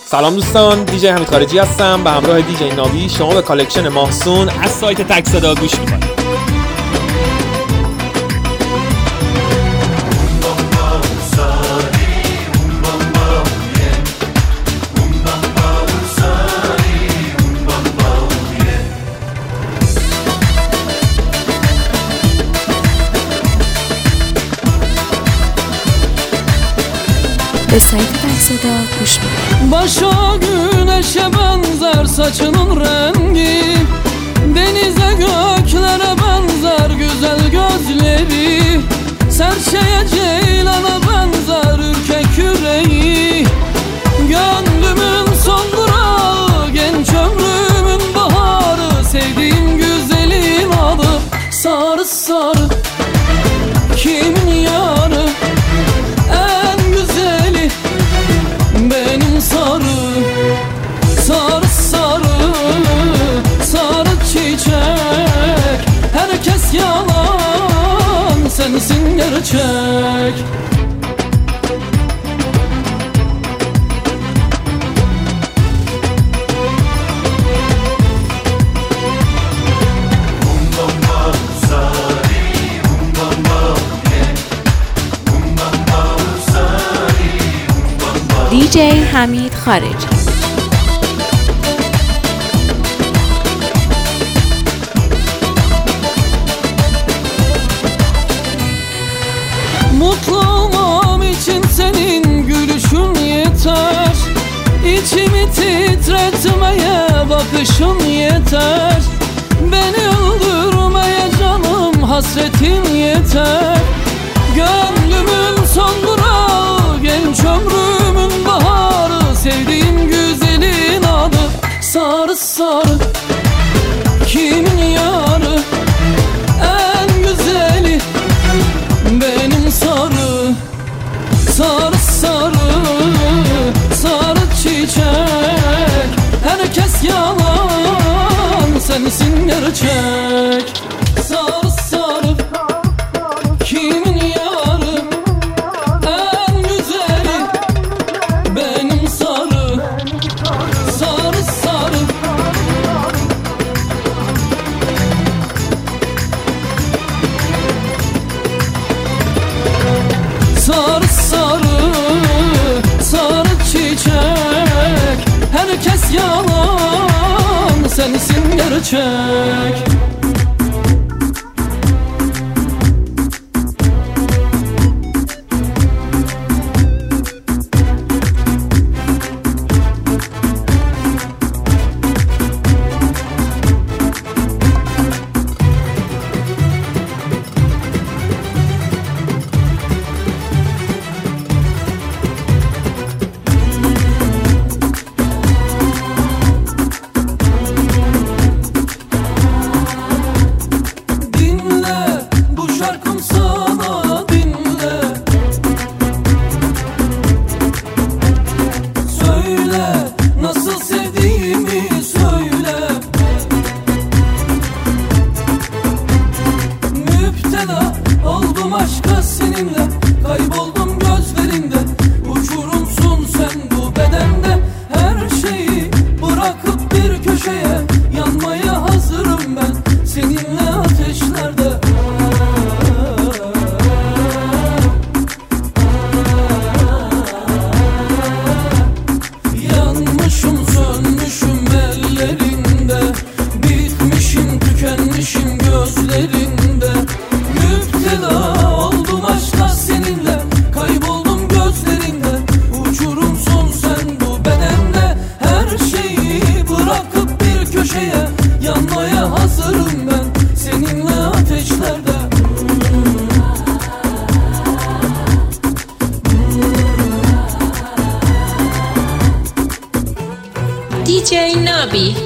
سلام دوستان، دیجی حمید خارجی هستم. به همراه دیجی نابی شما به کالکشن ماهسون از سایت تک صدا گوش میکنید. به سایت تک صدا گوش میکنید. Başa güneşe benzer saçının rengi, denize göklere benzer güzel gözleri, serçeye ceylana benzer ürkek yüreği, gönlümün son durağı, genç ömrümün baharı, sevdiğim güzelin adı sarı sarı, kimin yarı, en güzeli benim sarı, sarı sarı, sarı çiçek. Herkes yalan, sensin gerçek. دیجی حمید خارجی. Mutlu olmam için senin gülüşün yeter, İçimi titretmeye bakışın yeter, beni öldürmeye canım hasretin yeter. Gönlümün son durağı, genç ömrümün baharı, sevdiğim güzelin adı sarı sarı, kimin yarı, en güzeli benim sarı, sarı sarı, sarı çiçek. Herkes yalan, sensin gerçek. Sarı sarı, kimin yarı, en güzeli benim sarı, sarı sarı. Sarı sarı, sarı çiçek. Herkes yalan, sensin gerçek. دیجی نابی.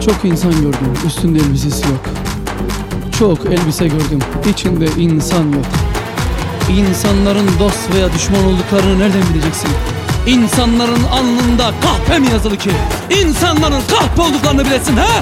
Çok insan gördüm, üstünde elbisesi yok. Çok elbise gördüm, içinde insan yok. İnsanların dost veya düşman olduklarını nereden bileceksin? İnsanların alnında kahpe mi yazılı ki? İnsanların kahpe olduklarını bilesin ha?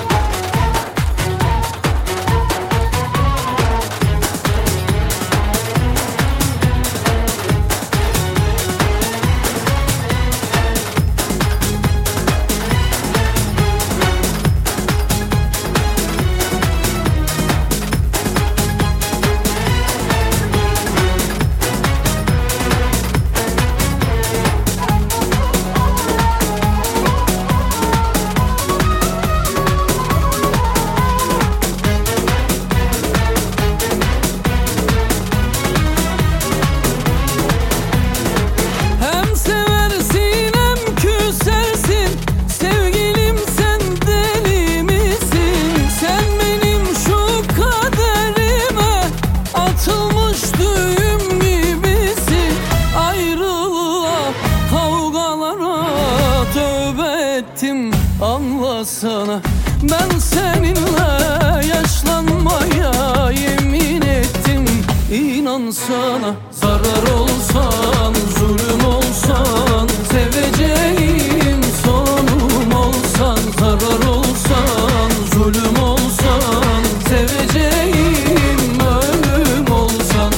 Anlasana, ben seninle yaşlanmaya yemin ettim. İnan sana, zarar olsan, zulüm olsan, seveceğim sonum olsan. Zarar olsan, zulüm olsan, seveceğim ölüm olsan.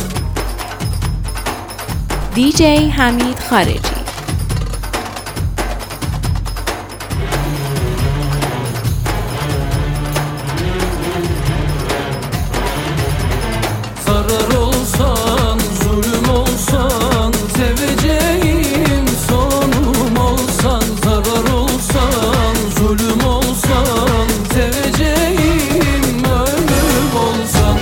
DJ حمید خارجی. Zarar olsan, zulüm olsan, seveceğim sonum olsan. Zarar olsan, zulüm olsan, seveceğim ölüm olsan.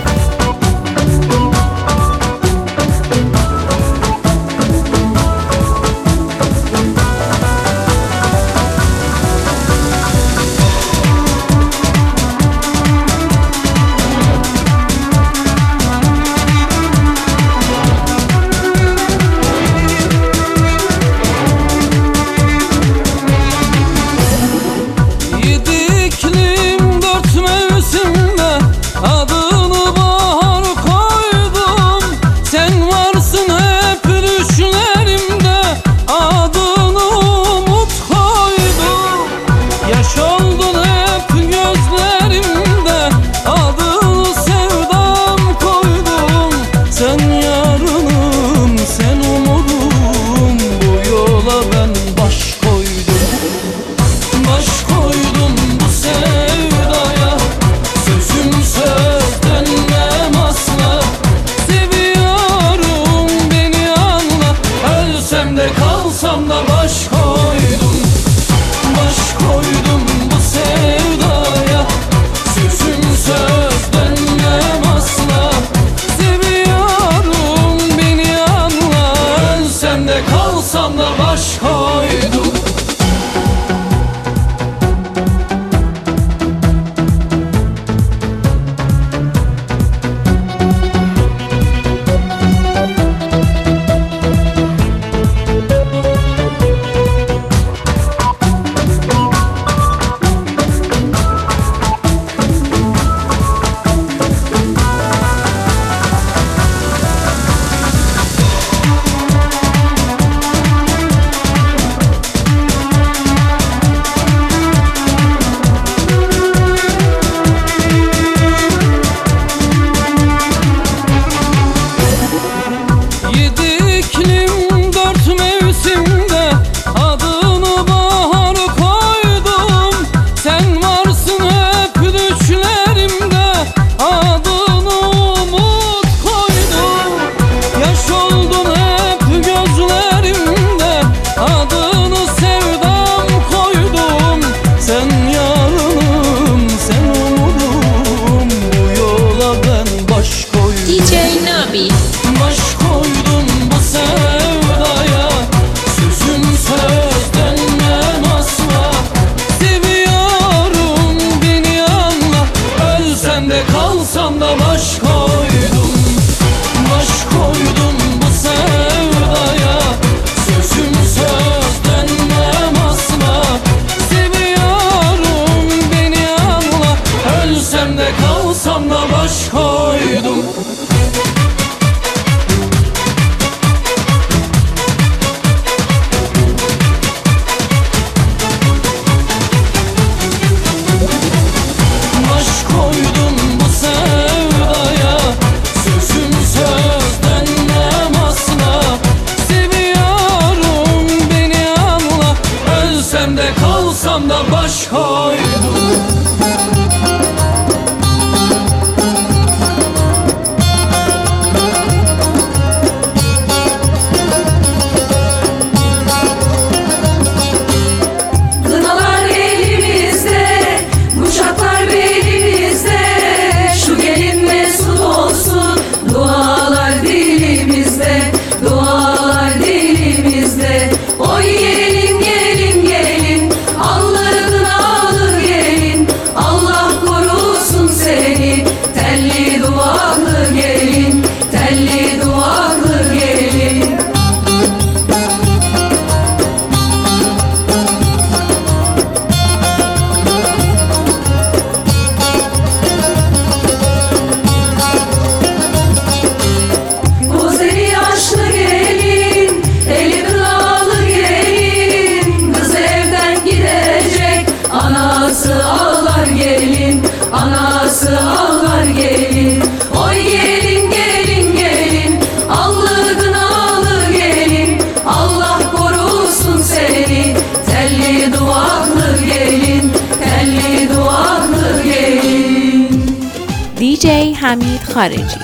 حمید خارجی.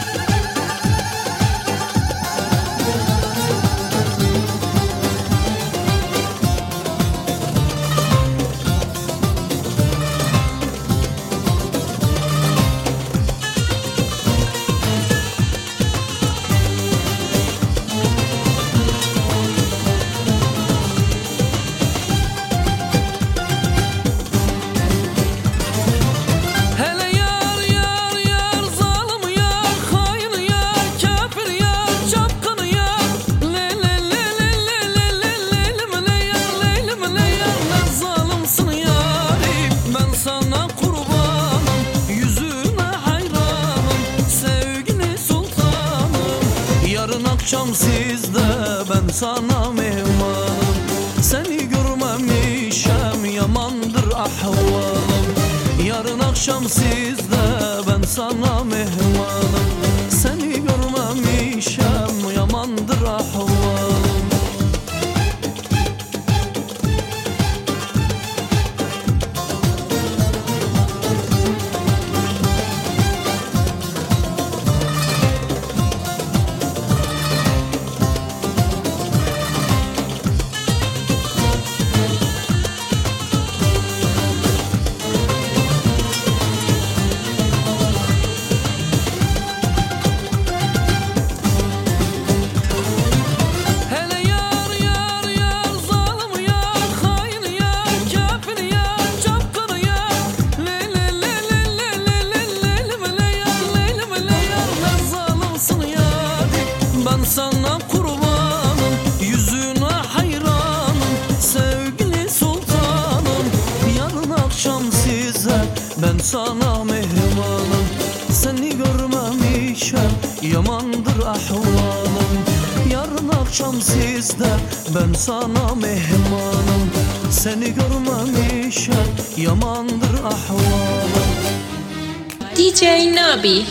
Akşam sizde ben sana mehmanım. Seni görmemişem yamandır ahvalım. Yarın akşam sizde ben sana mehmanım. Seni görmemişem yamandır ahvalım. Ben sana kurbanım, yüzüne hayranım, sevgili sultanım. Yarın akşam size ben sana mehmanım. Seni görmemişem yamandır ahvalım. Yarın akşam sizde ben sana mehmanım. Seni görmemişem yamandır ahvalım. DJ Nabi.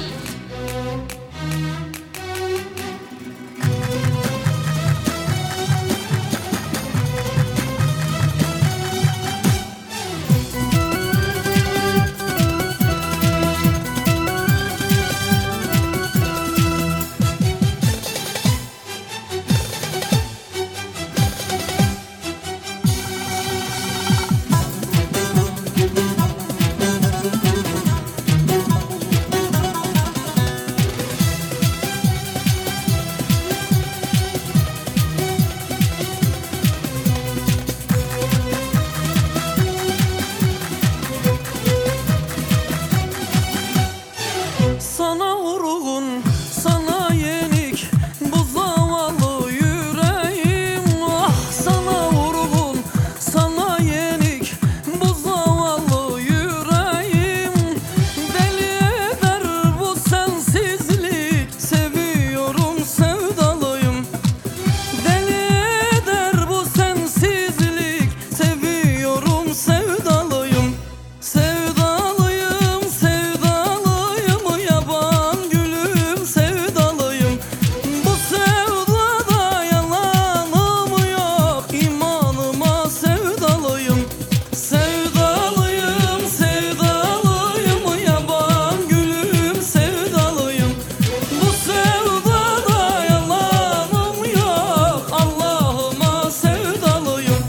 Sana vurgun, sana yenik bu zavallı yüreğim. Ah sana vurgun, sana yenik bu zavallı yüreğim. Deli eder bu sensizlik, seviyorum sevdalıyım. Deli eder bu sensizlik, seviyorum sevdalıyım. Sevdalıyım, sevdalıyım, yaban gülüm sevdalıyım. Bu sevdada yalanım yok, imanıma sevdalıyım. Sevdalıyım, sevdalıyım, yaban gülüm sevdalıyım. Bu sevdada yalanım yok, Allah'ıma sevdalıyım.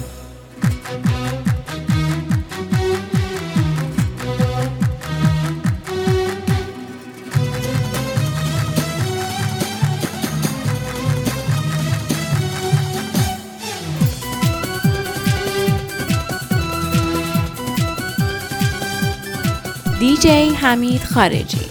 DJ حمید خارجی.